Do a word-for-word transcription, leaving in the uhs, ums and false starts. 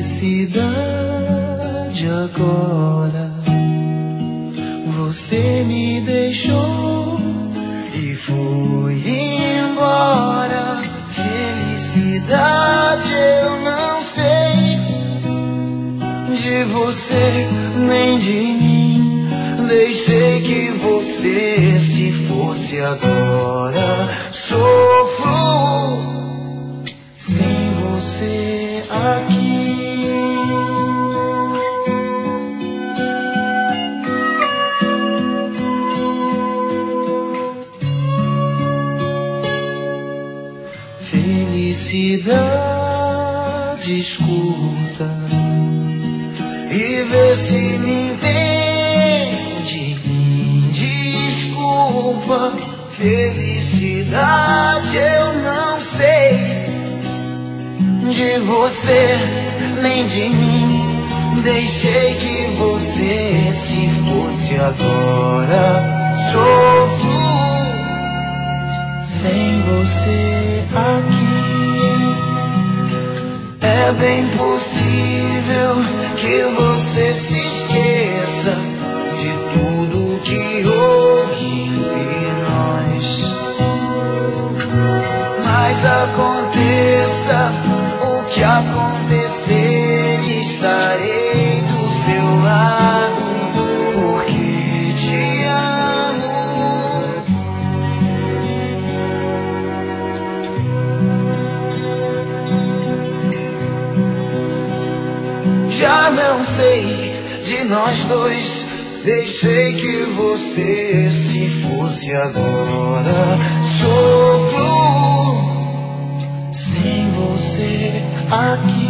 felicidade agora. Você me deixou e foi embora. Felicidade eu não sei de você nem de mim. Deixei que você se fosse agora. Sofro sem você aqui. Felicidade escuta e vê se me entende. Desculpa, felicidade eu não sei de você nem de mim. Deixei que você se fosse agora. Sofro sem você aqui. É bem possível que você se esqueça de tudo que houve entre nós. Mas aconteça o que acontecer, estarei do seu lado, porque te amo. Já não sei de nós dois. Deixei que você se fosse agora. Sofro sem você aqui.